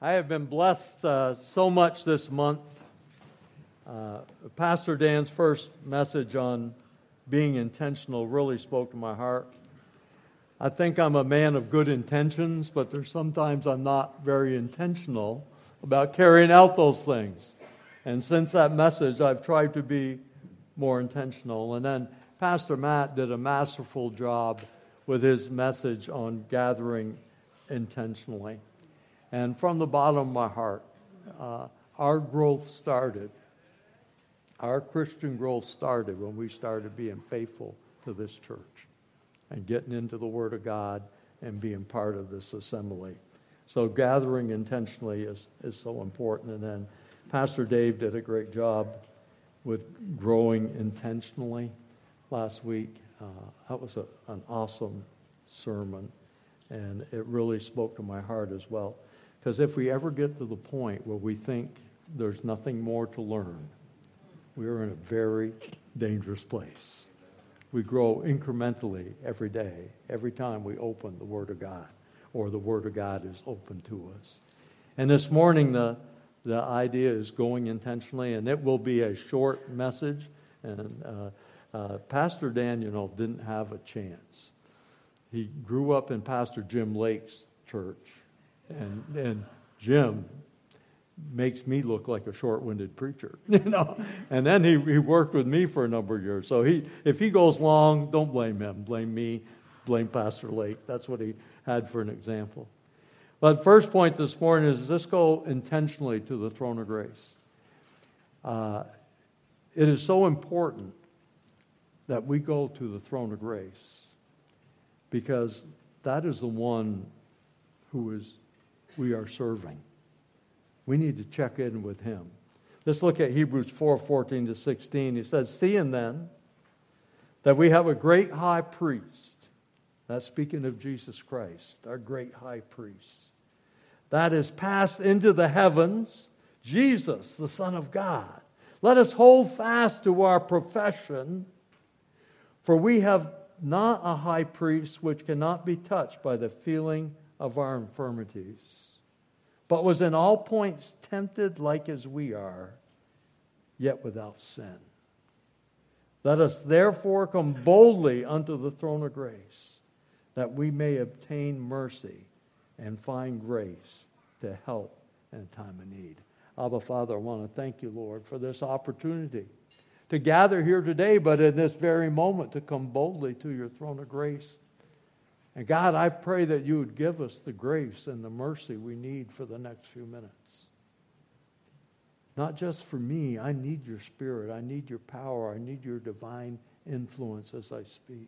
I have been blessed so much this month. Pastor Dan's first message on being intentional really spoke to my heart. I think I'm a man of good intentions, but there's sometimes I'm not very intentional about carrying out those things. And since that message, I've tried to be more intentional. And then Pastor Matt did a masterful job with his message on gathering intentionally. And from the bottom of my heart, our growth started. Our Christian growth started when we started being faithful to this church and getting into the Word of God and being part of this assembly. So gathering intentionally is so important. And then Pastor Dave did a great job with growing intentionally last week. That was an awesome sermon, and it really spoke to my heart as well. Because if we ever get to the point where we think there's nothing more to learn, we are in a very dangerous place. We grow incrementally every day, every time we open the Word of God, or the Word of God is open to us. And this morning, the idea is going intentionally, and it will be a short message. And Pastor Dan, didn't have a chance. He grew up in Pastor Jim Lake's church. And Jim makes me look like a short-winded preacher, And then he worked with me for a number of years. So if he goes long, don't blame him. Blame me. Blame Pastor Lake. That's what he had for an example. But first point this morning is let's go intentionally to the throne of grace. It is so important that we go to the throne of grace because that is the one who we are serving. We need to check in with him. Let's look at Hebrews 4:14-16. It says, "Seeing then that we have a great high priest," that's speaking of Jesus Christ, our great high priest, "that is passed into the heavens, Jesus, the Son of God. Let us hold fast to our profession, for we have not a high priest which cannot be touched by the feeling of our infirmities, but was in all points tempted like as we are, yet without sin. Let us therefore come boldly unto the throne of grace, that we may obtain mercy and find grace to help in time of need." Abba, Father, I want to thank you, Lord, for this opportunity to gather here today, but in this very moment to come boldly to your throne of grace. And God, I pray that you would give us the grace and the mercy we need for the next few minutes. Not just for me. I need your Spirit. I need your power. I need your divine influence as I speak.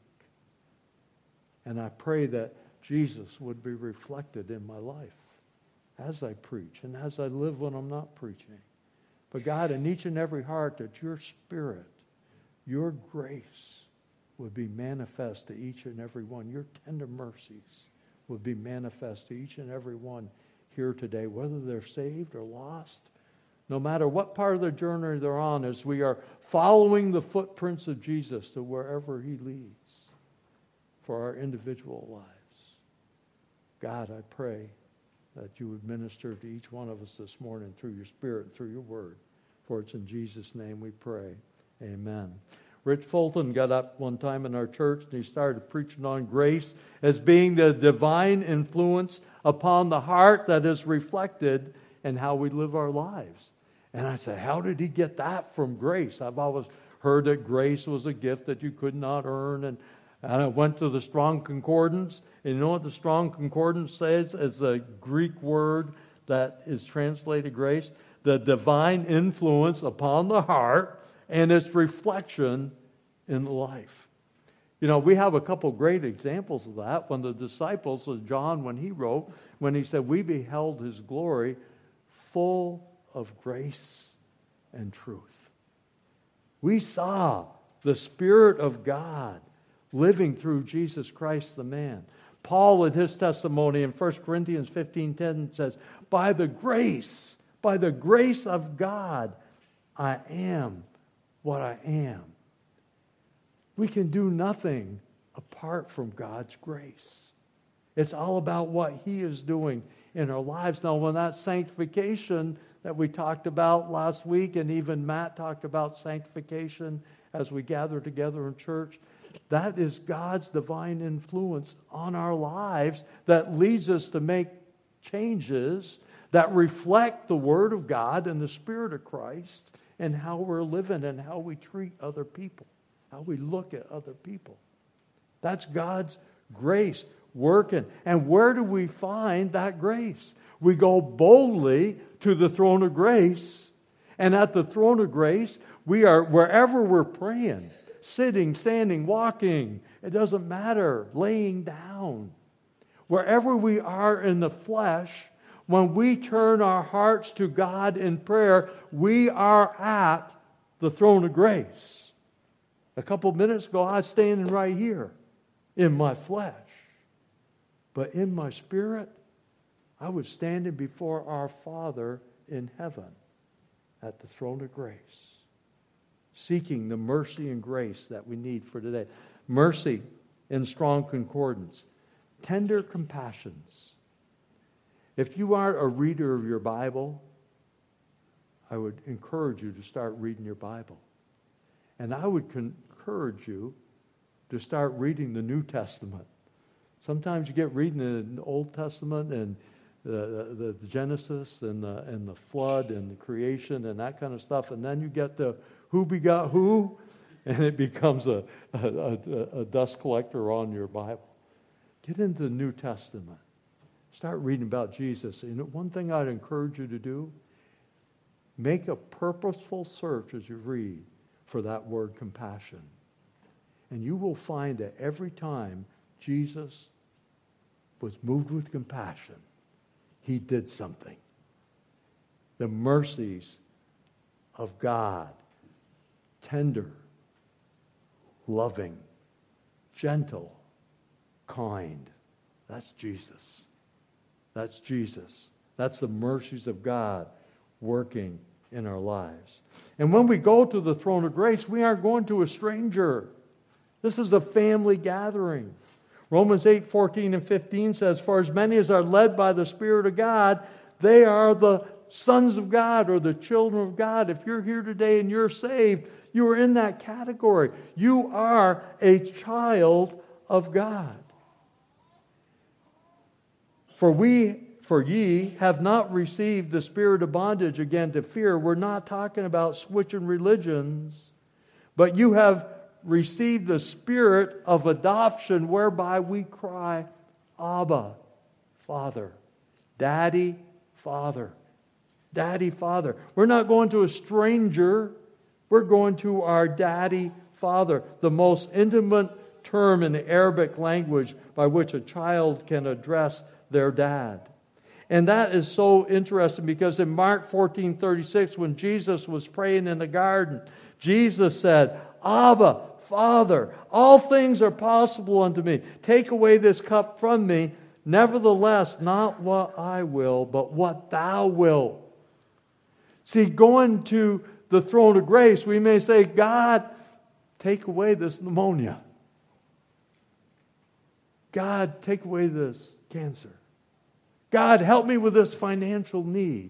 And I pray that Jesus would be reflected in my life as I preach and as I live when I'm not preaching. But God, in each and every heart, that your Spirit, your grace would be manifest to each and every one. Your tender mercies would be manifest to each and every one here today, whether they're saved or lost, no matter what part of the journey they're on, as we are following the footprints of Jesus to wherever he leads for our individual lives. God, I pray that you would minister to each one of us this morning through your Spirit and through your word. For it's in Jesus' name we pray. Amen. Rich Fulton got up one time in our church and he started preaching on grace as being the divine influence upon the heart that is reflected in how we live our lives. And I said, how did he get that from grace? I've always heard that grace was a gift that you could not earn. And I went to the Strong Concordance. And you know what the Strong Concordance says? It's a Greek word that is translated grace. The divine influence upon the heart and its reflection in life. We have a couple great examples of that. When the disciples of John, when he said, we beheld his glory full of grace and truth. We saw the Spirit of God living through Jesus Christ the man. Paul in his testimony in 1 Corinthians 15:10 says, by the grace of God, I am what I am. We can do nothing apart from God's grace. It's all about what he is doing in our lives. Now, when that sanctification that we talked about last week, and even Matt talked about sanctification as we gather together in church, that is God's divine influence on our lives that leads us to make changes that reflect the Word of God and the Spirit of Christ and how we're living and how we treat other people, how we look at other people. That's God's grace working. And where do we find that grace? We go boldly to the throne of grace, and at the throne of grace, we are, wherever we're praying, sitting, standing, walking, it doesn't matter, laying down. Wherever we are in the flesh, when we turn our hearts to God in prayer, we are at the throne of grace. A couple minutes ago, I was standing right here in my flesh. But in my spirit, I was standing before our Father in heaven at the throne of grace, seeking the mercy and grace that we need for today. Mercy in Strong Concordance. Tender compassions. If you aren't a reader of your Bible, I would encourage you to start reading your Bible. And I would encourage you to start reading the New Testament. Sometimes you get reading the Old Testament and the Genesis and the flood and the creation and that kind of stuff, and then you get to who begot who, and it becomes a dust collector on your Bible. Get into the New Testament. Start reading about Jesus. And one thing I'd encourage you to do, make a purposeful search as you read for that word compassion. And you will find that every time Jesus was moved with compassion, he did something. The mercies of God, tender, loving, gentle, kind. That's Jesus. That's Jesus. That's the mercies of God working in our lives. And when we go to the throne of grace, we aren't going to a stranger. This is a family gathering. Romans 8:14 and 15 says, "For as many as are led by the Spirit of God, they are the sons of God," or the children of God. If you're here today and you're saved, you are in that category. You are a child of God. For ye have not received the spirit of bondage again to fear. We're not talking about switching religions, but you have received the spirit of adoption, whereby we cry, Abba, Father. Daddy, Father. Daddy, Father. We're not going to a stranger. We're going to our Daddy, Father, the most intimate term in the Arabic language by which a child can address their dad. And that is so interesting because in Mark 14:36, when Jesus was praying in the garden, Jesus said, Abba, Father, all things are possible unto me. Take away this cup from me. Nevertheless, not what I will, but what thou wilt. See, going to the throne of grace, we may say, God, take away this pneumonia. God, take away this cancer. God, help me with this financial need.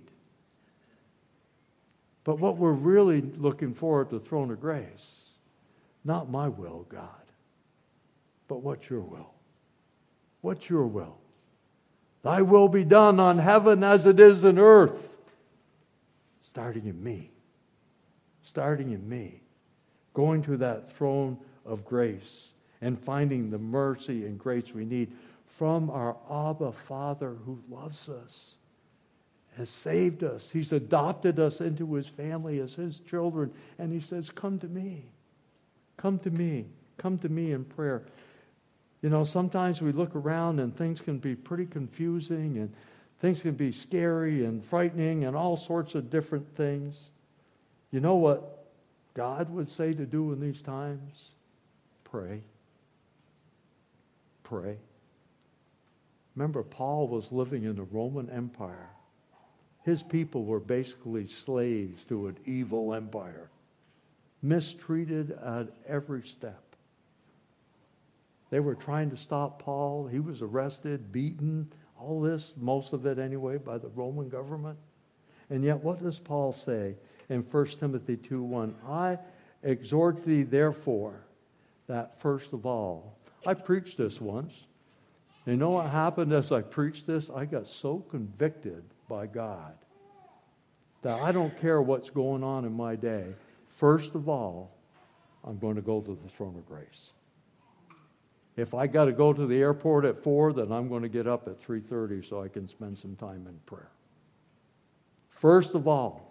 But what we're really looking for at the throne of grace, not my will, God, but what's your will? What's your will? Thy will be done on heaven as it is in earth. Starting in me. Starting in me. Going to that throne of grace and finding the mercy and grace we need from our Abba Father who loves us, has saved us. He's adopted us into His family as His children. And He says, come to me. Come to me. Come to me in prayer. You know, sometimes we look around and things can be pretty confusing and things can be scary and frightening and all sorts of different things. You know what God would say to do in these times? Pray. Pray. Remember, Paul was living in the Roman Empire. His people were basically slaves to an evil empire, mistreated at every step. They were trying to stop Paul. He was arrested, beaten, All this, most of it anyway, by the Roman government. And yet, what does Paul say in 1 Timothy 2:1? I exhort thee, therefore, that first of all. I preached this once. You know what happened as I preached this? I got so convicted by God that I don't care what's going on in my day. First of all, I'm going to go to the throne of grace. If I got to go to the airport at 4, then I'm going to get up at 3:30 so I can spend some time in prayer. First of all,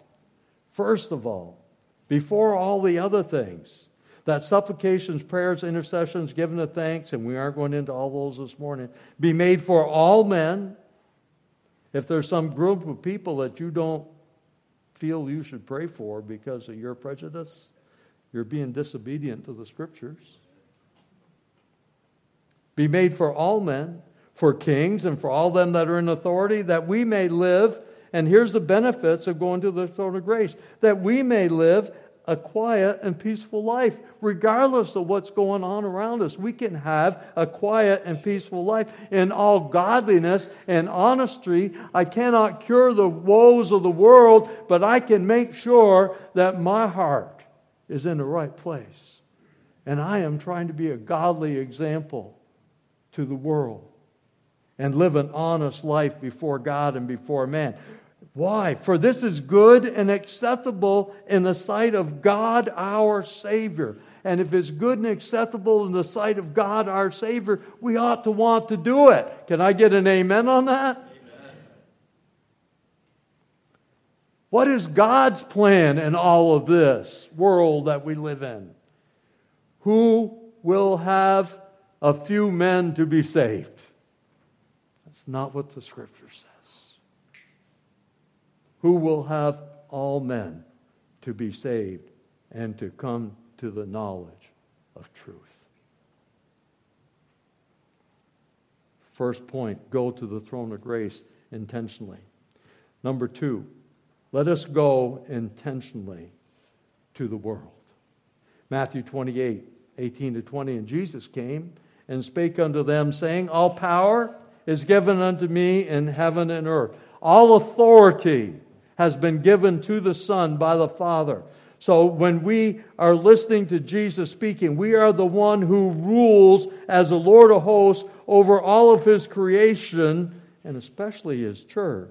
before all the other things, that supplications, prayers, intercessions, giving of thanks, and we aren't going into all those this morning, be made for all men. If there's some group of people that you don't feel you should pray for because of your prejudice, you're being disobedient to the Scriptures. Be made for all men, for kings, and for all them that are in authority, that we may live, and here's the benefits of going to the throne of grace, that we may live a quiet and peaceful life, regardless of what's going on around us. We can have a quiet and peaceful life in all godliness and honesty. I cannot cure the woes of the world, but I can make sure that my heart is in the right place. And I am trying to be a godly example to the world and live an honest life before God and before man. Why? For this is good and acceptable in the sight of God our Savior. And if it's good and acceptable in the sight of God our Savior, we ought to want to do it. Can I get an amen on that? Amen. What is God's plan in all of this world that we live in? Who will have a few men to be saved? That's not what the Scripture says. Who will have all men to be saved and to come to the knowledge of truth. First point, go to the throne of grace intentionally. Number 2, let us go intentionally to the world. Matthew 28:18-20, and Jesus came and spake unto them, saying, all power is given unto me in heaven and earth. All authority has been given to the Son by the Father. So when we are listening to Jesus speaking, we are the one who rules as the Lord of hosts over all of His creation, and especially His church.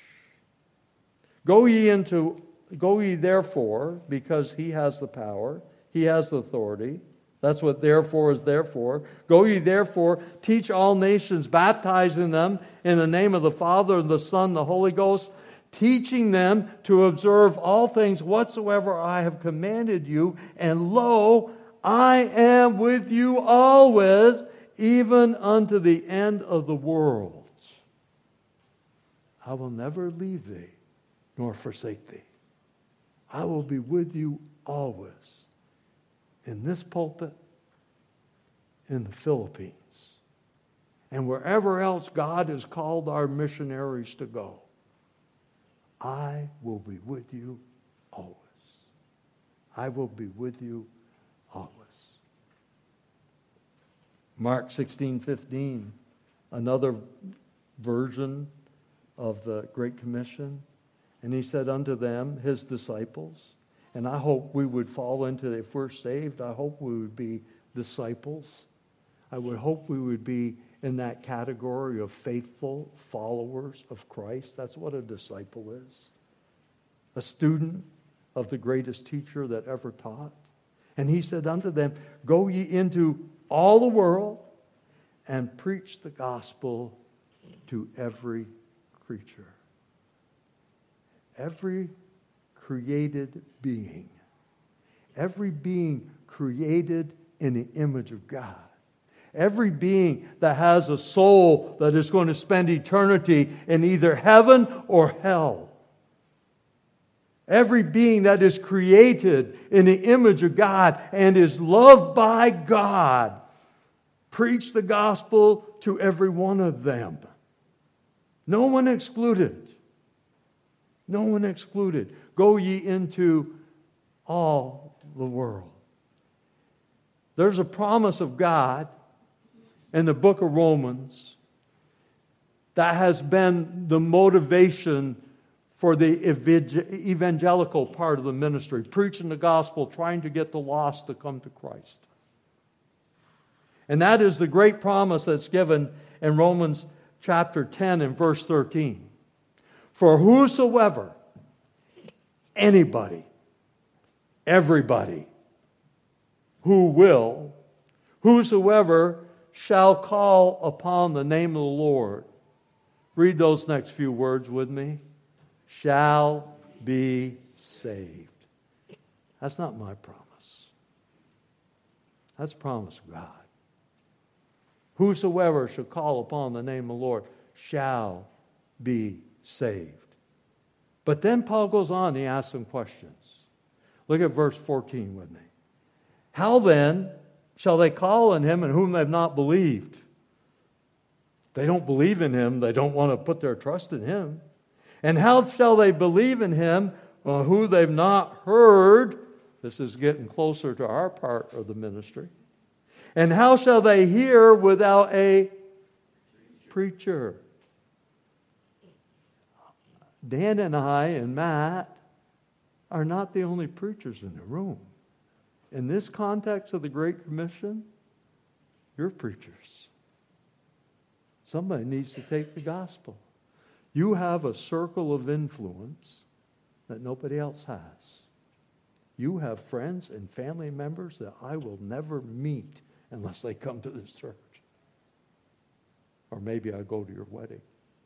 Go ye therefore, because He has the power, He has the authority. That's what therefore is there for. Go ye therefore, teach all nations, baptizing them in the name of the Father and the Son and the Holy Ghost, teaching them to observe all things whatsoever I have commanded you. And lo, I am with you always, even unto the end of the world. I will never leave thee, nor forsake thee. I will be with you always. In this pulpit, in the Philippines, and wherever else God has called our missionaries to go. I will be with you always. I will be with you always. Mark 16:15, another version of the Great Commission. And He said unto them, His disciples, and I hope we would fall into, if we're saved, I hope we would be disciples. I would hope we would be in that category of faithful followers of Christ. That's what a disciple is. A student of the greatest teacher that ever taught. And He said unto them, go ye into all the world and preach the gospel to every creature. Every created being. Every being created in the image of God. Every being that has a soul that is going to spend eternity in either heaven or hell. Every being that is created in the image of God and is loved by God. Preach the gospel to every one of them. No one excluded. No one excluded. Go ye into all the world. There's a promise of God in the book of Romans That has been the motivation for the evangelical part of the ministry, preaching the gospel, trying to get the lost to come to Christ. And that is the great promise that's given in Romans chapter 10 and verse 13. For whosoever, anybody, everybody, whosoever shall call upon the name of the Lord. Read those next few words with me. Shall be saved. That's not my promise. That's the promise of God. Whosoever shall call upon the name of the Lord shall be saved. But then Paul goes on, he asks some questions. Look at verse 14 with me. How then shall they call on him in whom they have not believed? They don't believe in him. They don't want to put their trust in him. And how shall they believe in him who they've not heard? This is getting closer to our part of the ministry. And how shall they hear without a preacher? Dan and I and Matt are not the only preachers in the room. In this context of the Great Commission, you're preachers. Somebody needs to take the gospel. You have a circle of influence that nobody else has. You have friends and family members that I will never meet unless they come to this church. Or maybe I go to your wedding.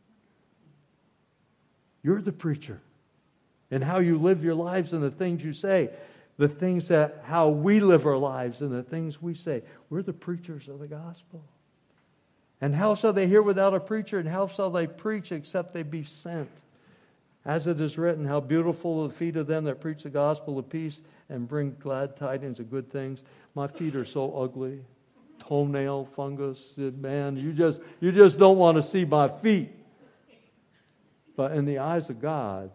You're the preacher. And how you live your lives and the things you say. The things that, how we live our lives and the things we say. We're the preachers of the gospel. And how shall they hear without a preacher? And how shall they preach except they be sent? As it is written, how beautiful are the feet of them that preach the gospel of peace and bring glad tidings of good things. My feet are so ugly. Toenail fungus. Man, you just don't want to see my feet. But in the eyes of God,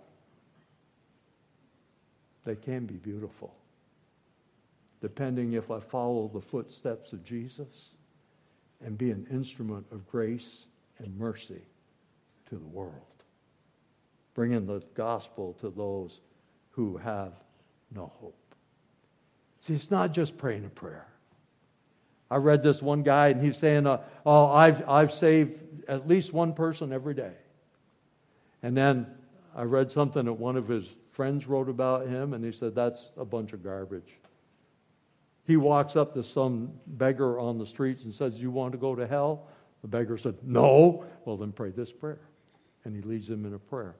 they can be beautiful. Depending if I follow the footsteps of Jesus and be an instrument of grace and mercy to the world. Bringing the gospel to those who have no hope. See, it's not just praying a prayer. I read this one guy and he's saying, I've saved at least one person every day. And then I read something that one of his friends wrote about him, and he said, that's a bunch of garbage. He walks up to some beggar on the streets and says, you want to go to hell? The beggar said, no. Well, then pray this prayer. And he leads him in a prayer.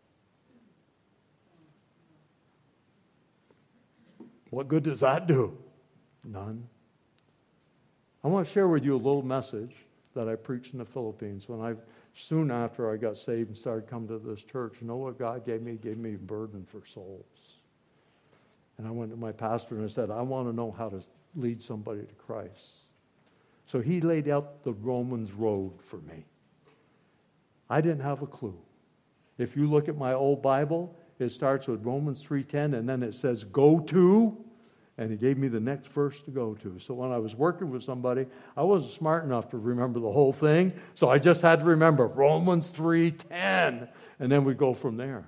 What good does that do? None. I want to share with you a little message that I preached in the Philippines soon after I got saved and started coming to this church. You know what God gave me? He gave me a burden for souls. And I went to my pastor and I said, I want to know how to lead somebody to Christ. So he laid out the Romans road for me. I didn't have a clue. If you look at my old Bible, it starts with Romans 3:10 and then it says, go to. And he gave me the next verse to go to. So when I was working with somebody, I wasn't smart enough to remember the whole thing. So I just had to remember Romans 3:10. And then we go from there.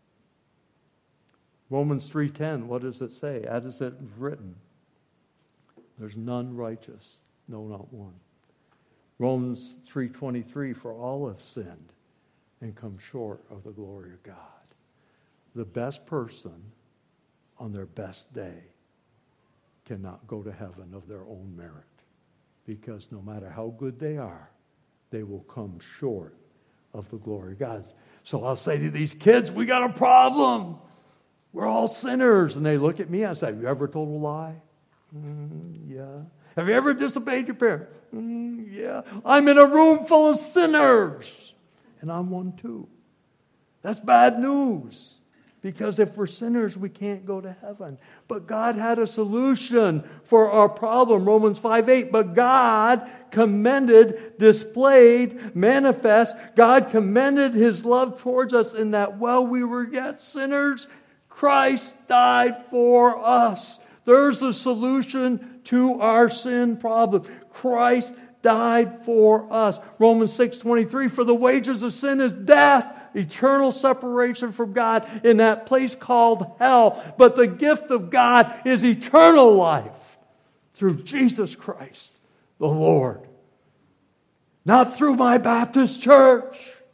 Romans 3:10, what does it say? As is it written, there's none righteous, no, not one. Romans 3:23, for all have sinned and come short of the glory of God. The best person on their best day cannot go to heaven of their own merit. Because no matter how good they are, they will come short of the glory of God. So I'll say to these kids, we got a problem. We're all sinners. And they look at me and say, have you ever told a lie? Yeah. Have you ever disobeyed your parents? Yeah. I'm in a room full of sinners. And I'm one too. That's bad news. Because if we're sinners, we can't go to heaven. But God had a solution for our problem. Romans 5:8. But God commended, displayed, manifest. God commended His love towards us in that while we were yet sinners, Christ died for us. There's a solution to our sin problem. Christ died for us. Romans 6:23, for the wages of sin is death, eternal separation from God in that place called hell. But the gift of God is eternal life through Jesus Christ, the Lord. Not through my Baptist church,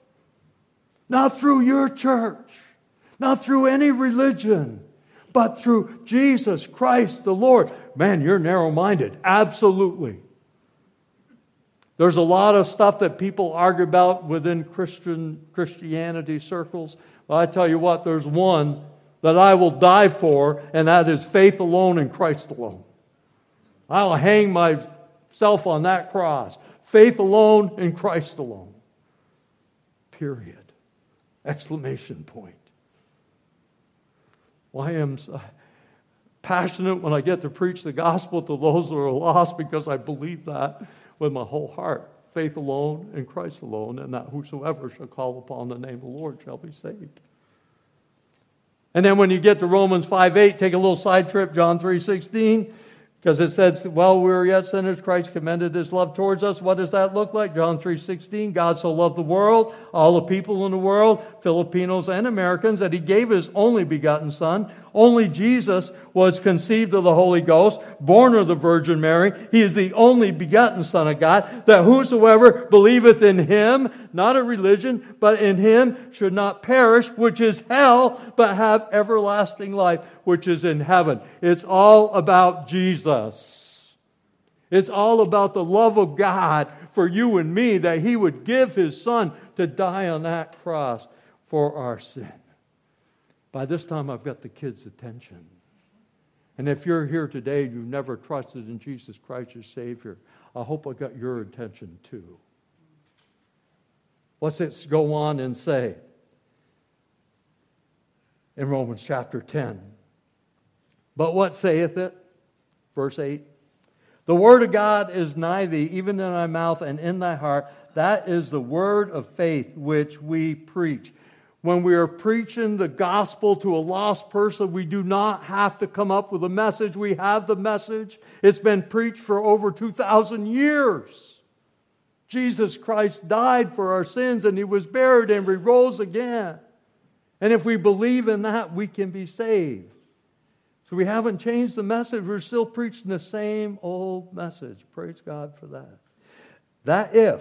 not through your church, not through any religion, but through Jesus Christ, the Lord. Man, you're narrow-minded. Absolutely. There's a lot of stuff that people argue about within Christianity circles. Well, I tell you what, there's one that I will die for, and that is faith alone in Christ alone. I'll hang myself on that cross. Faith alone in Christ alone. Period. Exclamation point. Well, I am passionate when I get to preach the gospel to those that are lost, because I believe that with my whole heart. Faith alone in Christ alone, and that whosoever shall call upon the name of the Lord shall be saved. And then when you get to Romans 5:8, take a little side trip, John 3:16, because it says, while we were yet sinners, Christ commended His love towards us. What does that look like? John 3:16, God so loved the world, all the people in the world, Filipinos and Americans, that He gave His only begotten Son. Only Jesus was conceived of the Holy Ghost, born of the Virgin Mary. He is the only begotten Son of God, that whosoever believeth in Him, not a religion, but in Him, should not perish, which is hell, but have everlasting life, which is in heaven. It's all about Jesus. It's all about the love of God for you and me, that He would give His Son to die on that cross for our sin. By this time, I've got the kids' attention. And if you're here today and you've never trusted in Jesus Christ as Savior, I hope I got your attention too. What's it go on and say in Romans chapter 10? But what saith it? Verse 8. The word of God is nigh thee, even in thy mouth and in thy heart. That is the word of faith which we preach. When we are preaching the gospel to a lost person, we do not have to come up with a message. We have the message. It's been preached for over 2,000 years. Jesus Christ died for our sins, and He was buried, and He rose again. And if we believe in that, we can be saved. So we haven't changed the message. We're still preaching the same old message. Praise God for that. That if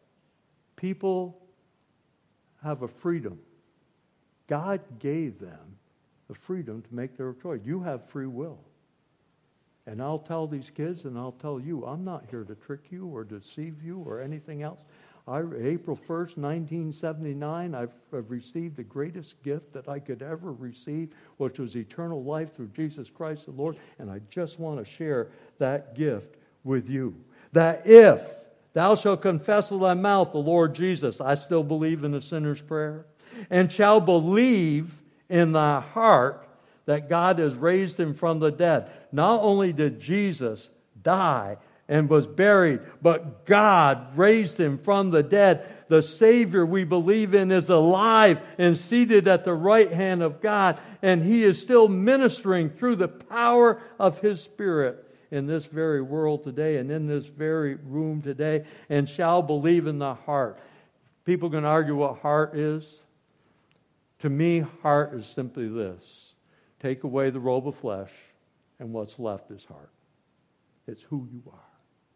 people have a freedom, God gave them the freedom to make their choice. You have free will. And I'll tell these kids, and I'll tell you, I'm not here to trick you or deceive you or anything else. April 1st, 1979, I've received the greatest gift that I could ever receive, which was eternal life through Jesus Christ the Lord. And I just want to share that gift with you. That if thou shalt confess with thy mouth the Lord Jesus, I still believe in the sinner's prayer, and shall believe in thy heart that God has raised Him from the dead. Not only did Jesus die and was buried, but God raised Him from the dead. The Savior we believe in is alive and seated at the right hand of God, and He is still ministering through the power of His Spirit in this very world today and in this very room today, and shall believe in the heart. People can argue what heart is. To me, heart is simply this. Take away the robe of flesh, and what's left is heart. It's who you are.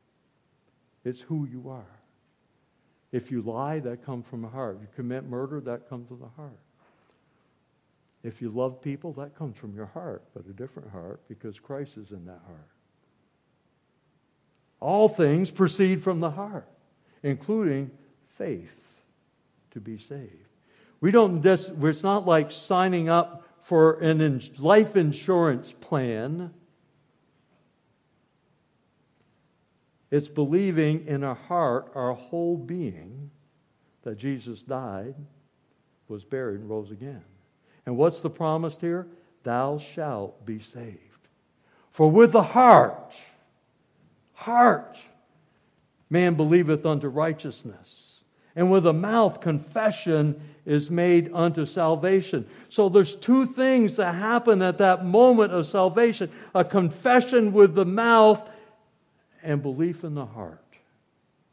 It's who you are. If you lie, that comes from the heart. If you commit murder, that comes from the heart. If you love people, that comes from your heart, but a different heart, because Christ is in that heart. All things proceed from the heart, including faith to be saved. It's not like signing up for a life insurance plan. It's believing in our heart, our whole being, that Jesus died, was buried, and rose again. And what's the promise here? Thou shalt be saved. For with the heart, man believeth unto righteousness, and with the mouth confession is made unto salvation. So there's two things that happen at that moment of salvation. A confession with the mouth and belief in the heart.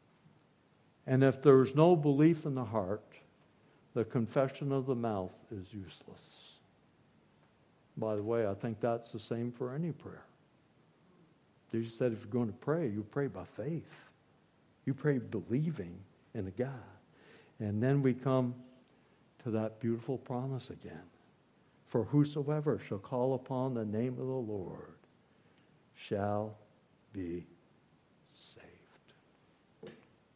And if there's no belief in the heart, the confession of the mouth is useless. By the way, I think that's the same for any prayer. Jesus said if you're going to pray, you pray by faith. You pray believing in a God. And then we come to that beautiful promise again. For whosoever shall call upon the name of the Lord shall be saved.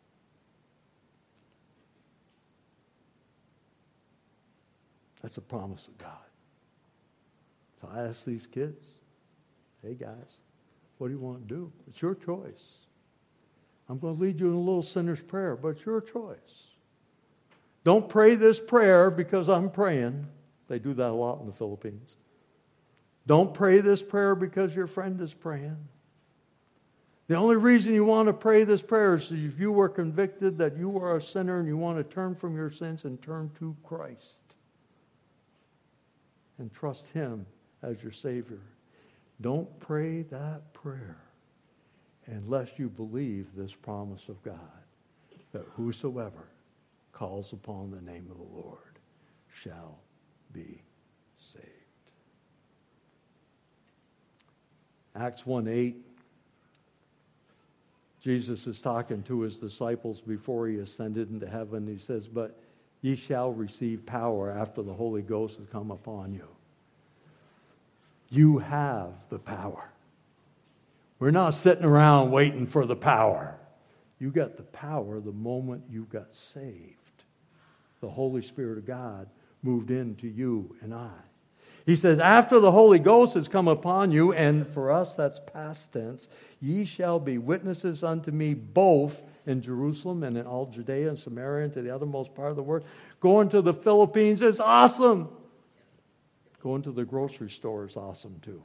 That's a promise of God. So I ask these kids, hey guys, what do you want to do? It's your choice. I'm going to lead you in a little sinner's prayer, but it's your choice. Don't pray this prayer because I'm praying. They do that a lot in the Philippines. Don't pray this prayer because your friend is praying. The only reason you want to pray this prayer is if you were convicted that you are a sinner and you want to turn from your sins and turn to Christ and trust Him as your Savior. Don't pray that prayer unless you believe this promise of God, that whosoever calls upon the name of the Lord shall be saved. Acts 1:8, Jesus is talking to His disciples before He ascended into heaven. He says, but ye shall receive power after the Holy Ghost has come upon you. You have the power. We're not sitting around waiting for the power. You got the power the moment you got saved. The Holy Spirit of God moved into you and I. He says, after the Holy Ghost has come upon you, and for us that's past tense, ye shall be witnesses unto me both in Jerusalem and in all Judea and Samaria and to the othermost part of the world. Going to the Philippines is awesome. Going to the grocery store is awesome too.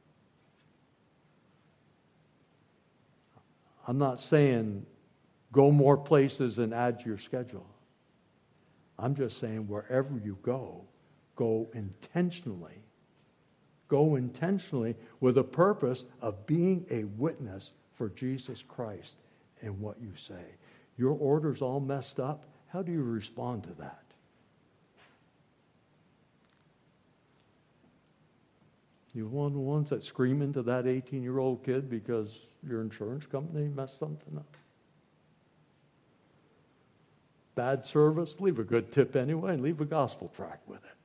I'm not saying go more places and add to your schedule. I'm just saying wherever you go, go intentionally. Go intentionally with a purpose of being a witness for Jesus Christ in what you say. Your order's all messed up. How do you respond to that? You one of the ones that scream into that 18-year-old kid because your insurance company messed something up? Bad service, leave a good tip anyway and leave a gospel tract with it.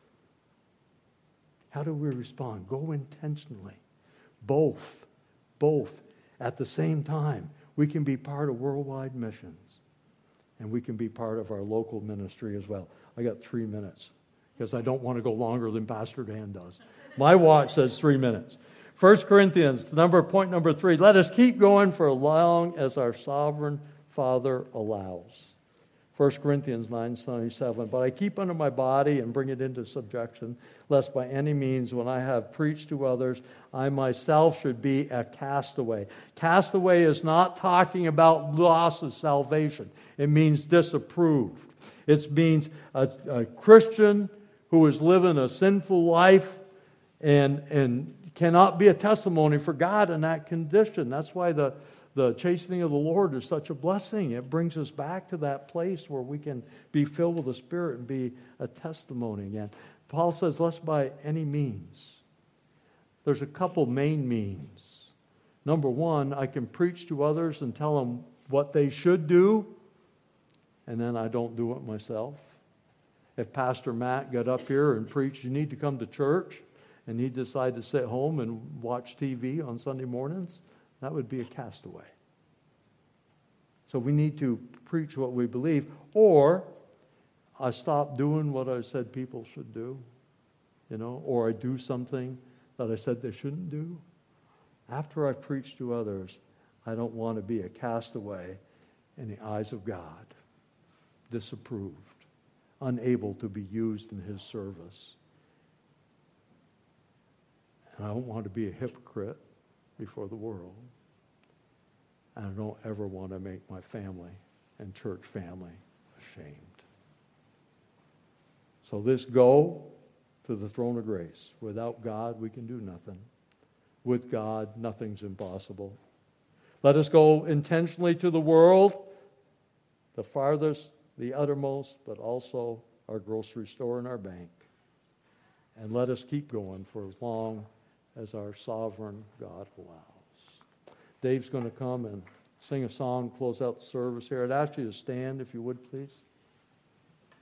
How do we respond? Go intentionally. Both at the same time. We can be part of worldwide missions and we can be part of our local ministry as well. I got 3 minutes because I don't want to go longer than Pastor Dan does. My watch says 3 minutes. 1 Corinthians, point number 3. Let us keep going for as long as our sovereign Father allows. 1 Corinthians 9:27. But I keep under my body and bring it into subjection, lest by any means, when I have preached to others, I myself should be a castaway. Castaway is not talking about loss of salvation. It means disapproved. It means a Christian who is living a sinful life and cannot be a testimony for God in that condition. That's why the chastening of the Lord is such a blessing. It brings us back to that place where we can be filled with the Spirit and be a testimony again. Paul says, lest by any means. There's a couple main means. Number one, I can preach to others and tell them what they should do, and then I don't do it myself. If Pastor Matt got up here and preached, you need to come to church, and he decided to sit home and watch TV on Sunday mornings, that would be a castaway. So we need to preach what we believe, or I stop doing what I said people should do, or I do something that I said they shouldn't do. After I preach to others, I don't want to be a castaway in the eyes of God, disapproved, unable to be used in His service. And I don't want to be a hypocrite before the world. And I don't ever want to make my family and church family ashamed. So this go to the throne of grace. Without God, we can do nothing. With God, nothing's impossible. Let us go intentionally to the world. the farthest, the uttermost, but also our grocery store and our bank. And let us keep going for as long as our sovereign God allows. Dave's going to come and sing a song, close out the service here. I'd ask you to stand if you would, please.